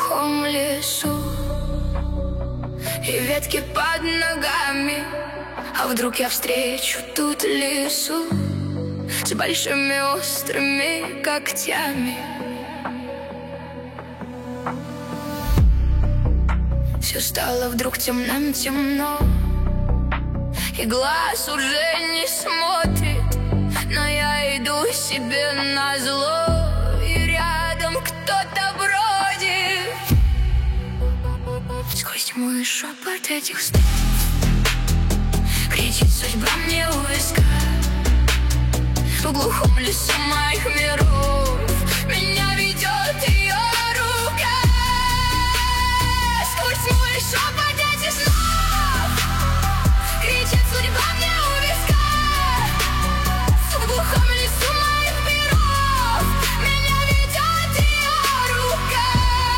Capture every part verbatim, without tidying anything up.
глухом лесу, и ветки под ногами. А вдруг я встречу тут лису с большими острыми когтями? Все стало вдруг темным-темно, и глаз уже не смотрит, но я иду себе назло, и рядом кто-то бродит. Сквозь тьму и шепот этих слов кричит судьба мне у виска. В глухом лесу моих миров меня ведет ее рука. Сквозь тьму и шепот этих слов кричит судьба мне у виска. В глухом лесу моих миров меня ведет ее рука.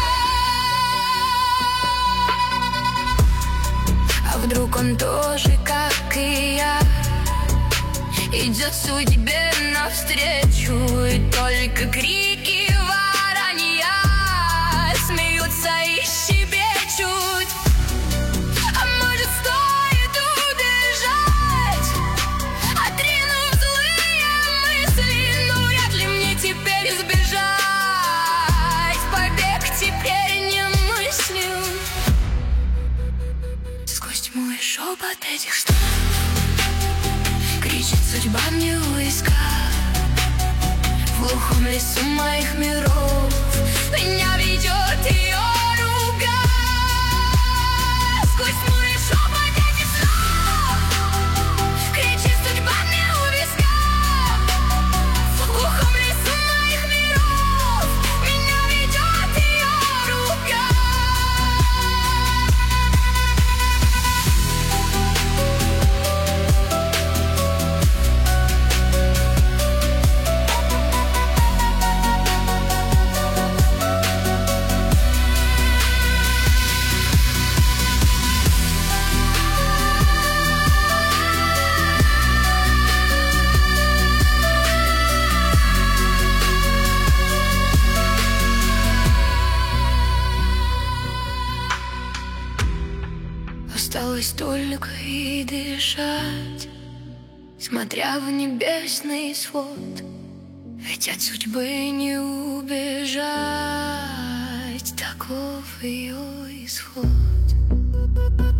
А вдруг он тоже, как и я, идет судьбе навстречу, и только крики воронья смеются и щебечут. А может, стоит убежать, отринув злые мысли? Ну, вряд ли мне теперь избежать, побег теперь не мыслим. Сквозь тьму и шепот этих слов кричит судьба мне у виска. В глухом лесу моих миров меня ведет ее рука. Сквозь тьму и шепот этих слов кричит судьба мне у виска. В глухом лесу моих миров меня ведет ее рука. Осталось только и дышать, смотря в небесный свод, ведь от судьбы не убежать, таков ее исход.